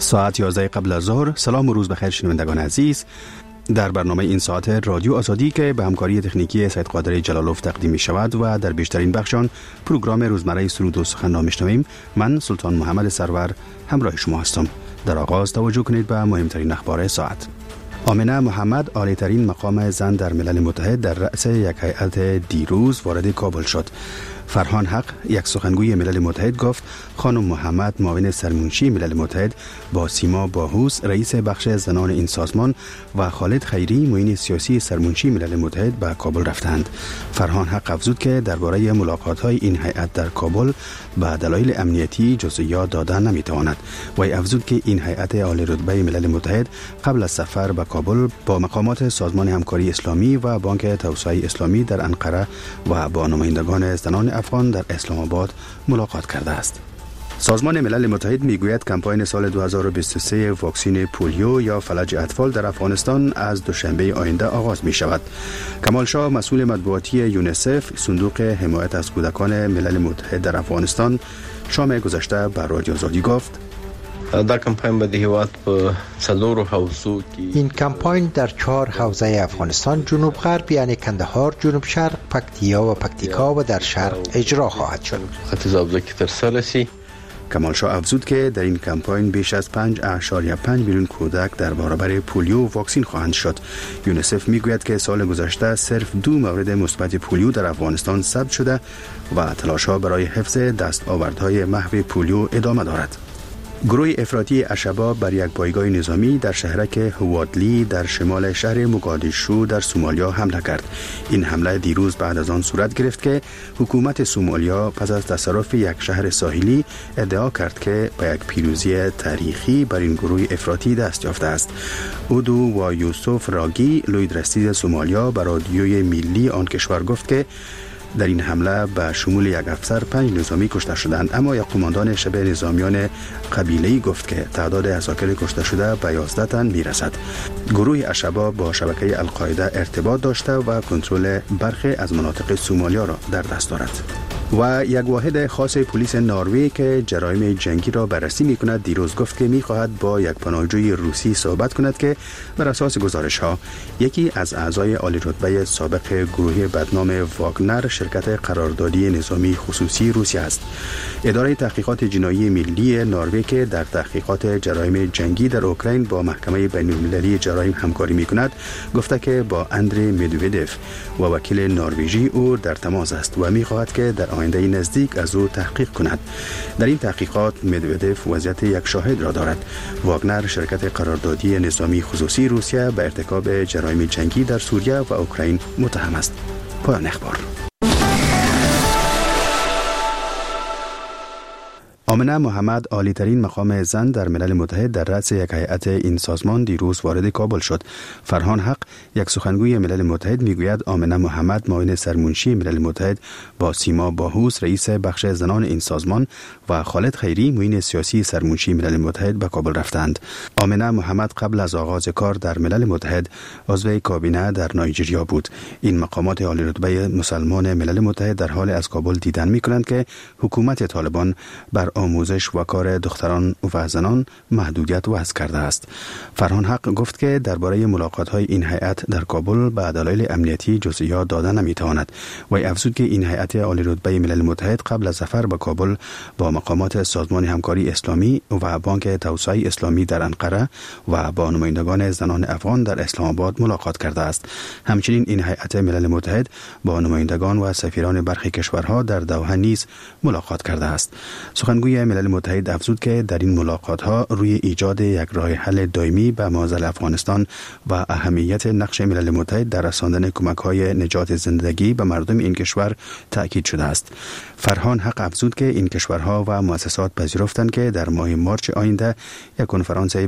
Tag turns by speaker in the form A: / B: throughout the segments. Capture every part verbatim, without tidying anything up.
A: ساعت یازده قبل از ظهر. سلام و روز بخیر شنوندگان عزیز. در برنامه این ساعت رادیو آزادی که به همکاری تکنیکی سید قادر جلالوف تقدیم می شود و در بیشترین بخشان پروگرام روزمره سرود و سخن را میشنویم، من سلطان محمد سرور همراه شما هستم. در آغاز توجه کنید به مهمترین اخبار ساعت. آمنه محمد، عالی‌ترین مقام زن در ملل متحد، در رأس یک هیئت دیروز وارد کابل شد. فرهان حق، یک سخنگوی ملل متحد، گفت خانم محمد، معاون سرمنشی ملل متحد، با سیما باهوس، رئیس بخش زنان این سازمان، و خالد خیری، معین سیاسی سرمنشی ملل متحد، به کابل رفتند. فرهان حق افزود که درباره ملاقات‌های این هیئت در کابل به دلایل امنیتی جزئیات دادن نمی‌تواند. و افزود که این هیئت عالی رتبه ملل متحد قبل از سفر به کابل با مقامات سازمان همکاری اسلامی و بانک توسعه اسلامی در انقره و با نمایندگان زنان افغان در اسلام آباد ملاقات کرده است. سازمان ملل متحد میگوید کمپاین سال دو هزار و بیست و سه واکسین پولیو یا فلج اطفال در افغانستان از دوشنبه آینده آغاز می شود. کمال شاه، مسئول مطبوعاتی یونیسف، صندوق حمایت از کودکان ملل متحد در افغانستان، شام گذشته به رادیو آزادی گفت
B: در کمپاین به هیواد په څلورو حوزو کې
C: این کمپاین در چهار حوزه افغانستان، جنوب غرب یعنی کندهار، جنوب شرق پکتیا و پکتیکا و در شرق اجرا خواهد شد.
B: خط ضابطه که ترسره رسی.
A: کمال شاه افزود که در این کمپاین بیش از پنج اعشاریه پنج میلیون کودک در برابر پولیو واکسین خواهند شد. یونیسف میگوید که سال گذشته صرف دو مورد مثبت پولیو در افغانستان ثبت شده و تلاش‌ها برای حفظ دستاوردهای محو پولیو ادامه دارد. گروه افراطی الشباب بر یک پایگاه نظامی در شهرک هوادلی در شمال شهر موگادیشو در سومالیا حمله کرد. این حمله دیروز بعد از آن صورت گرفت که حکومت سومالیا پس از تصرف یک شهر ساحلی ادعا کرد که به یک پیروزی تاریخی بر این گروه افراطی دست یافته است. اودو و یوسف راگی، لویدرستی سومالیا، به رادیوی ملی آن کشور گفت که در این حمله به شمول یک افسر پنج نظامی کشته شدند، اما یک قماندان شبه نظامیان قبیله‌ای گفت که تعداد عساکر کشته شده به یازده تن میرسد. گروه الشباب با شبکه القاعده ارتباط داشته و کنترل برخی از مناطق سومالیا را در دست دارد. و یک واحد خاص پلیس نروژ که جرایم جنگی را بررسی می‌کند دیروز گفت که می‌خواهد با یک پناهجوی روسی صحبت کند که بر اساس گزارش‌ها یکی از اعضای عالی رتبه سابق گروه بدنام واگنر، شرکت قراردادی نظامی خصوصی روسیه است. اداره تحقیقات جنایی ملی نروژ که در تحقیقات جرایم جنگی در اوکراین با محکمه بین‌المللی جرایم همکاری می‌کند گفته که با اندری مدودوف و وکیل نروژی او در تماس است و می‌خواهد که در آینده نزدیک از او تحقیق کند. در این تحقیقات مدودوف وضعیت یک شاهد را دارد. واگنر شرکت قراردادی نظامی خصوصی روسیه به ارتکاب جرایم جنگی در سوریه و اوکراین متهم است. پایان اخبار. آمنه محمد، عالی‌ترین مقام زن در ملل متحد، در رأس یک هیئت این سازمان دیروز وارد کابل شد. فرهان حق، یک سخنگوی ملل متحد، میگوید آمنه محمد، معاون سرمنشی ملل متحد، با سیما باهوس، رئیس بخش زنان این سازمان، و خالد خیری، معین سیاسی سرمنشی ملل متحد، به کابل رفتند. آمنه محمد قبل از آغاز کار در ملل متحد عضو کابینه در نایجریا بود. این مقامات عالی رتبه مسلمان ملل متحد در حال از کابل دیدن می‌کنند که حکومت طالبان بر آموزش و کار دختران و زنان محدودیت وضع کرده است. فرهان حق گفت که درباره ملاقات‌های این هیئت در کابل به دلایل امنیتی جزئیات دادن نمی‌تواند. و افزود که این هیئت عالی رتبه ملل متحد قبل از سفر به کابل با مقامات سازمان همکاری اسلامی و بانک توسعه اسلامی در انقره و با نمایندگان زنان افغان در اسلام آباد ملاقات کرده است. همچنین این هیئت ملل متحد با نمایندگان و سفیران برخی کشورها در دوحه نیز ملاقات کرده است. سخنگوی ملل متحد افزود که در این ملاقات‌ها روی ایجاد یک راه حل دائمی به معضل افغانستان و اهمیت نقش ملل متحد در رساندن کمک‌های نجات زندگی به مردم این کشور تأکید شده است. فرهان حق افزود که این کشورها و مؤسسات پذیرفتند که در ماه مارس آینده یک کنفرانس بین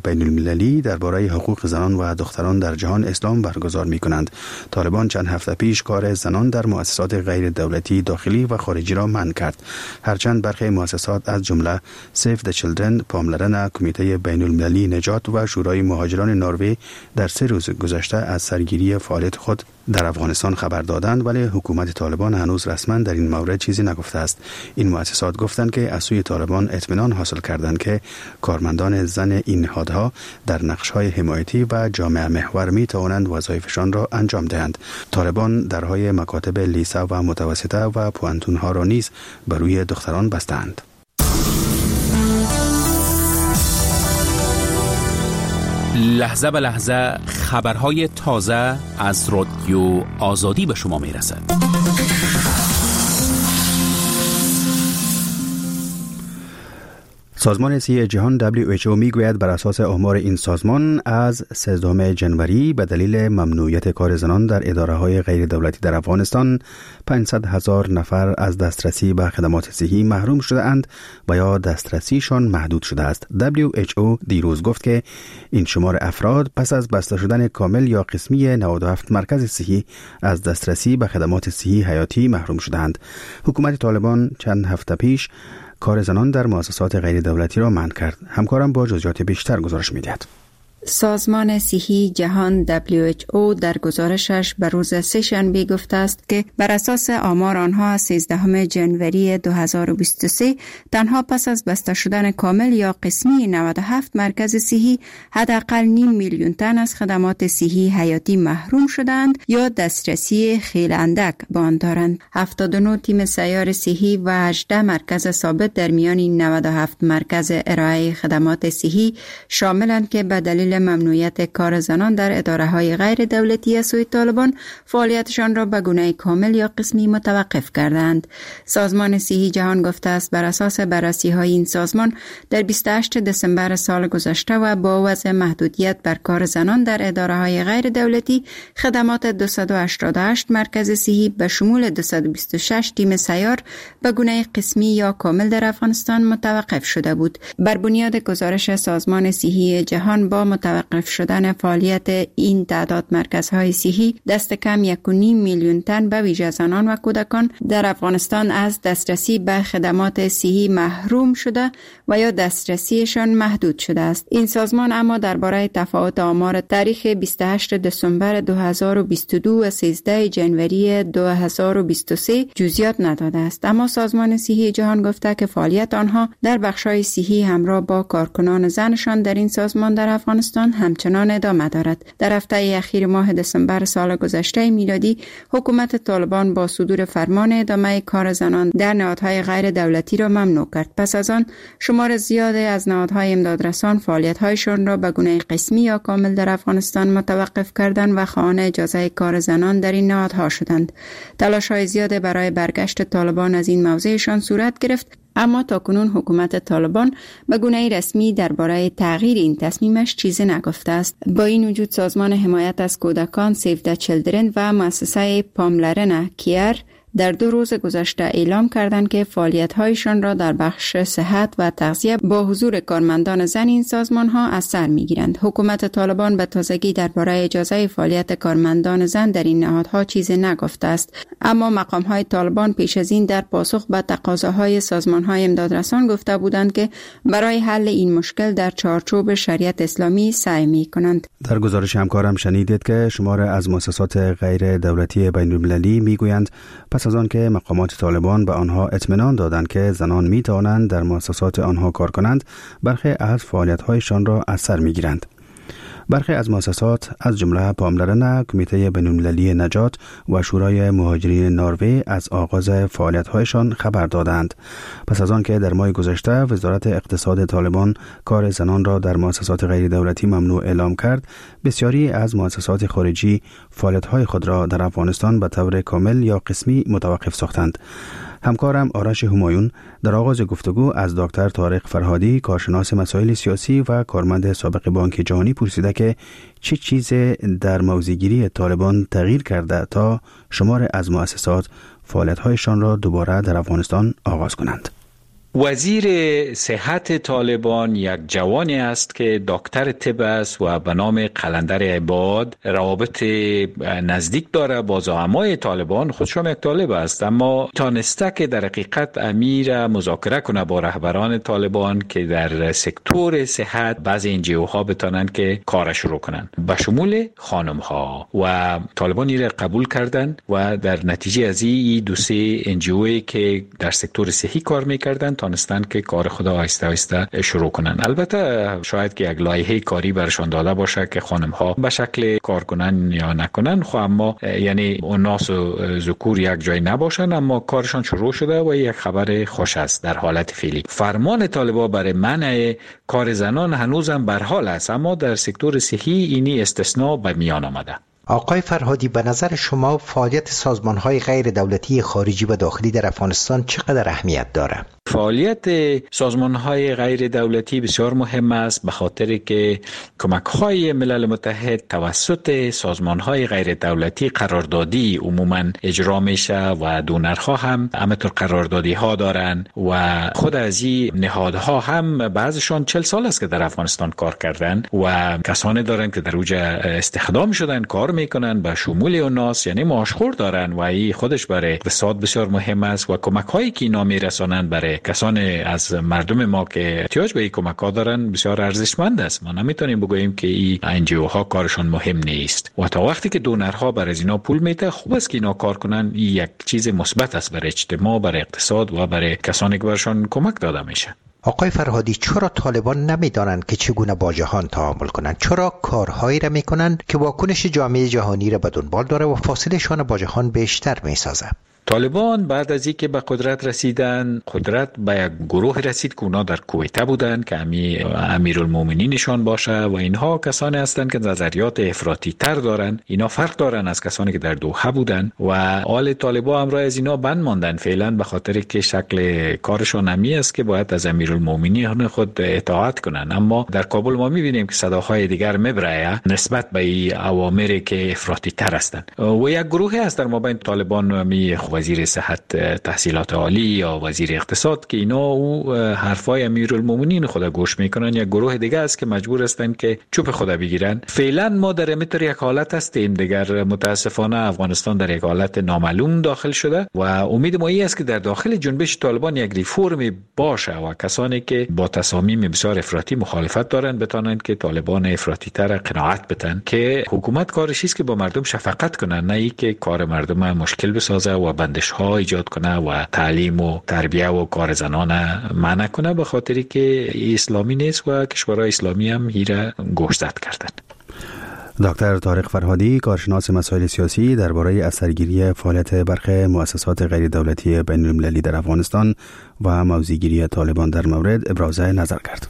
A: بین المللی درباره حقوق زنان و دختران در جهان اسلام برگزار می کنند. طالبان چند هفته پیش کار زنان در مؤسسات غیر دولتی داخلی و خارجی را منع کرد. هرچند برخی مؤسسات از جمله سیو د چیلدرن، پاملرن، کمیته بین المللی نجات و شورای مهاجران نروژ در سه روز گذشته از سرگیری فعالیت خود در افغانستان خبر دادند، ولی حکومت طالبان هنوز رسما در این مورد چیزی نگفته است. این مؤسسات گفتند که از سوی طالبان اطمینان حاصل کردند که کارمندان زن این نهادها در نقش‌های حمایتی و جامعه محور می توانند وظایفشان را انجام دهند. طالبان درهای مکاتب لیسه و متوسطه و پوانتون‌ها را نیز بر روی دختران بستند.
D: لحظه به لحظه خبرهای تازه از رادیو آزادی به شما می رسد.
A: سازمان صحی جهان دبلیو اچ او میگوید بر اساس آمار این سازمان از سیزدهم ژانویه به دلیل ممنوعیت کار زنان در اداره‌های غیر دولتی در افغانستان پانصد هزار نفر از دسترسی به خدمات صحی محروم شده اند و یا دسترسیشان محدود شده است. دبلیو اچ او دیروز گفت که این شمار افراد پس از بسته شدن کامل یا قسمی نود و هفت مرکز صحی از دسترسی به خدمات صحی حیاتی محروم شدند. حکومت طالبان چند هفته پیش کار زنان در مؤسسات غیر دولتی را منع کرد. همکارم با جزئیات بیشتر گزارش می‌دهد.
E: سازمان صحی جهان دبلیو اچ او در گزارشش بر روز سه‌شنبه گفته است که بر اساس آمار آنها از سیزدهم ژانویه دو هزار و بیست و سه تنها پس از بسته شدن کامل یا قسمی نود و هفت مرکز صحی حداقل نیم میلیون تن از خدمات صحی حیاتی محروم شدند یا دسترسی خیلی اندک به آن دارند. هفتاد و نه تیم سیار صحی و هجده مرکز ثابت در میان این نود و هفت مرکز ارائه خدمات صحی شاملند که به دلیل ممنوعیت کار زنان در اداره‌های غیر دولتی از سوی طالبان فعالیتشان را به گونه کامل یا قسمی متوقف کردند. سازمان صحی جهان گفته است بر اساس بررسی‌های این سازمان در بیست و هشتم دسامبر سال گذشته و با وضع محدودیت بر کار زنان در اداره‌های غیر دولتی خدمات دویست و هشتاد و هشت مرکز صحی به شمول دویست و بیست و شش تیم سیار به گونه قسمی یا کامل در افغانستان متوقف شده بود. بر بنیاد گزارش سازمان صحی جهان با متوقف شدن فعالیت این تعداد مرکزهای صحی دست کم یک و نیم میلیون تن به ویژه زنان و کودکان در افغانستان از دسترسی به خدمات صحی محروم شده و یا دسترسیشان محدود شده است. این سازمان اما درباره تفاوت آمار تاریخ بیست و هشتم دسامبر دو هزار و بیست و دو و سیزدهم ژانویه دو هزار و بیست و سه جزئیات نداده است. اما سازمان صحی جهان گفته که فعالیت آنها در بخش‌های صحی همراه با کارکنان زنشان در این سازمان در افغانستان همچنان ادامه دارد. در هفته اخیر ماه دسامبر سال گذشته میلادی حکومت طالبان با صدور فرمان ادامه کار زنان در نهادهای غیر دولتی را ممنوع کرد. پس از آن شمار زیادی از نهادهای امدادرسان فعالیت‌هایشان را به گونه قسمی یا کامل در افغانستان متوقف کردند و خواهان اجازه کار زنان در این نهادها شدند. تلاش‌های زیاد برای برگشت طالبان از این موضعشان صورت گرفت، اما تاکنون حکومت طالبان به گونه رسمی درباره تغییر این تصمیمش چیزی نگفته است. با این وجود سازمان حمایت از کودکان سیو د چیلدرن و مؤسسه پاملرن کیر در دو روز گذشته اعلام کردند که فعالیت‌هایشان را در بخش صحت و تغذیه با حضور کارمندان زن این سازمان‌ها از سر می‌گیرند. حکومت طالبان به تازگی درباره اجازه فعالیت کارمندان زن در این نهادها چیزی نگفته است، اما مقام‌های طالبان پیش از این در پاسخ به تقاضاهای سازمان‌های امدادرسان گفته بودند که برای حل این مشکل در چارچوب شریعت اسلامی سعی می‌کنند.
A: در گزارش همکارم شنیدید که شمار از مؤسسات غیر دولتی بین‌المللی می‌گویند پس از آن که مقامات طالبان به آنها اطمینان دادند که زنان می توانند در مؤسسات آنها کار کنند، برخی از فعالیت‌هایشان را از سر می‌گیرند. برخی از مؤسسات از جمله پاملرن، کمیته بین‌المللی نجات و شورای مهاجرین نروژ از آغاز فعالیت‌هایشان خبر دادند. پس از آن که در ماه گذشته وزارت اقتصاد طالبان کار زنان را در مؤسسات غیر دولتی ممنوع اعلام کرد، بسیاری از مؤسسات خارجی فعالیت‌های خود را در افغانستان به طور کامل یا قسمی متوقف ساختند. همکارم آرش همایون در آغاز گفتگو از دکتر طارق فرهادی، کارشناس مسائل سیاسی و کارمند سابق بانک جهانی پرسیده که چه چیزی در موضع‌گیری طالبان تغییر کرده تا شمار از مؤسسات فعالیت‌هایشان را دوباره در افغانستان آغاز کنند.
F: وزیر صحت طالبان یک جوانی است که دکتر طب است و به نام قلندر عباد روابط نزدیک داره با زعمای طالبان. خودشم یک طالب است، اما تانسته که در حقیقت امیر مذاکره کنه با رهبران طالبان که در سکتور صحت بعضی انجیو ها بتانند که کار شروع کنند، به شمول خانم ها، و طالبان این را قبول کردند و در نتیجه از این دو سه انجیوی که در سکتور صحی کار میکردند تانستن که کار خود آهسته آهسته شروع کنن. البته شاید که یک لایحه کاری برشان داده باشه که خانم ها به شکل کار کنن یا نکنن، خب اما یعنی اوناس و ذکور یک جای نباشن، اما کارشان شروع شده و یک خبر خوش است. در حالت فعلی فرمان طالبان برای منع کار زنان هنوزم بر حال است، اما در سکتور صحی اینی استثناء به میان آمده.
C: آقای فرهادی، به نظر شما فعالیت سازمان‌های غیر دولتی خارجی و داخلی در افغانستان چقدر اهمیت داره؟
F: فعالیت سازمان‌های غیر دولتی بسیار مهم است، به خاطر که کمک‌های ملل متحد توسط سازمان‌های غیر دولتی قراردادی عموماً اجرا میشه و دونرها هم همینطور قراردادی‌ها دارن و خود از این نهادها هم بعضشان چهل سال است که در افغانستان کار کردن و کسانی دارن که در اوجه استخدام شدن کار میکنن به شمول اوناس، یعنی معاشخور دارن و این خودش برای اقتصاد بسیار مهم است و کمک‌هایی که اینا میرسانن برای کسانی از مردم ما که احتیاج به این کمک‌ها دارن بسیار ارزشمند است. ما نمیتونیم بگوییم که این انجیوها کارشون مهم نیست و تا وقتی که دونرها برای اینا پول میده خوب است که اینا کار کنن. این یک چیز مثبت است برای اجتماع، برای اقتصاد و برای کسانی که برشون کمک داده میشه.
C: آقای فرهادی، چرا طالبان نمیدانند که چگونه با جهان تعامل کنند؟ چرا کارهایی را میکنند که واکنش جامعه جهانی را به دنبال داره و فاصله شان با جهان بیشتر میسازه؟
F: طالبان بعد از اینکه به قدرت رسیدن، قدرت به یک گروه رسید که اونا در کویته بودن که امی امیرالمومنینشان باشه و اینها کسانی هستند که نظریات افراطی تر دارن. اینا فرق دارن از کسانی که در دوحه بودن و آل طالبان امروز از اینا بند ماندن فعلا، به خاطر که شکل کارشون همی است که باید از امیرالمومنین خود اطاعت کنن. اما در کابل ما میبینیم که صداهای دیگر میبره نسبت به این اوامری که افراطی تر هستند و یک گروهی هست در مابین طالبان می وزیر صحت تحصیلات عالی یا وزیر اقتصاد که اینا او حرفای امیرالمومنین خود گوش میکنن. یک گروه دیگه است که مجبور هستن که چوب خود بگیرن. فعلا ما در متر یک حالت هستیم دیگر، متاسفانه افغانستان در یک حالت نامعلوم داخل شده و امید ما این است که در داخل جنبش طالبان یک ریفورمی باشه و کسانی که با تصامیم بسیار افراطی مخالفت دارن بتونن که طالبان افراطی تر قناعت بدن که حکومت کارش است که با مردم شفقت کنن، نه ای که کار مردم مشکل بسازه و بندش ها ایجاد کنه و تعلیم و تربیه و کار زنان منع کنه، به خاطری که اسلامی نیست و کشورهای اسلامی هم هیره گوشزد کردن.
A: دکتر طارق فرهادی، کارشناس مسائل سیاسی، درباره اثرگیری فعالیت برخی مؤسسات غیر دولتی بین المللی در افغانستان و موضع‌گیری طالبان در مورد ابراز نظر کرد.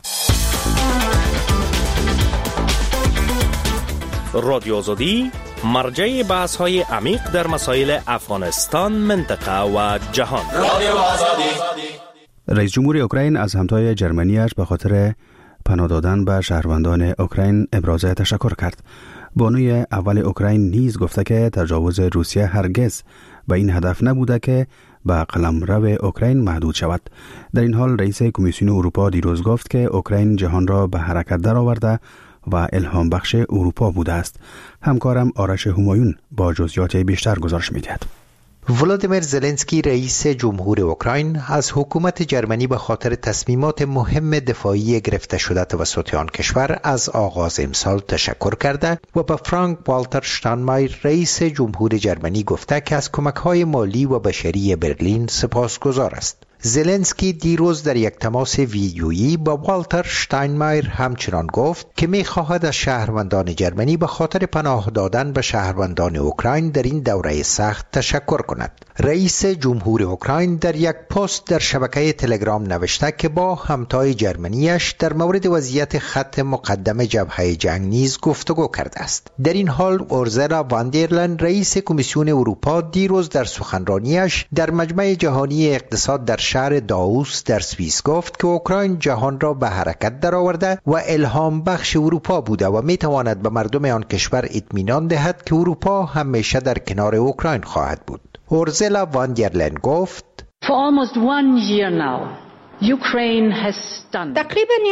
G: رادیو آزادی مرجع بحث های عمیق در مسائل افغانستان، منطقه و جهان. رادیو آزادی.
A: رئیس جمهور اوکراین از همتای جرمنیش به خاطر پناه دادن به شهروندان اوکراین ابراز تشکر کرد. بانوی اول اوکراین نیز گفته که تجاوز روسیه هرگز به این هدف نبوده که به قلمرو اوکراین محدود شود. در این حال رئیس کمیسیون اروپا دیروز گفت که اوکراین جهان را به حرکت درآورده و الهام بخش اروپا بوده است. همکارم آرش همایون با جزئیات بیشتر گزارش می‌دهد.
C: ولادیمیر زلنسکی رئیس جمهور اوکراین از حکومت جرمنی به خاطر تصمیمات مهم دفاعی گرفته شده توسط آن کشور از آغاز امسال تشکر کرده و به فرانک والتر شتاینمایر رئیس جمهور جرمنی گفته که از کمک‌های مالی و بشری برلین سپاسگزار است. زلنسکی دیروز در یک تماس ویدیویی با والتر شتاینمایر همچنان گفت که می‌خواهد از شهروندان جرمنی به خاطر پناه دادن به شهروندان اوکراین در این دوره سخت تشکر کند. رئیس جمهور اوکراین در یک پست در شبکه تلگرام نوشته که با همتای جرمنیش در مورد وضعیت خط مقدم جبهه جنگ نیز گفتگو کرده است. در این حال اورزلا واندرلن رئیس کمیسیون اروپا دیروز در سخنرانیش در مجمع جهانی اقتصاد در شهر داووس در سوئیس گفت که اوکراین جهان را به حرکت درآورده و الهام بخش اروپا بوده و میتواند به مردم آن کشور اطمینان دهد که اروپا همیشه در کنار اوکراین خواهد بود. اورزلا واندرلن گفت
H: For almost one year now
E: تقریبا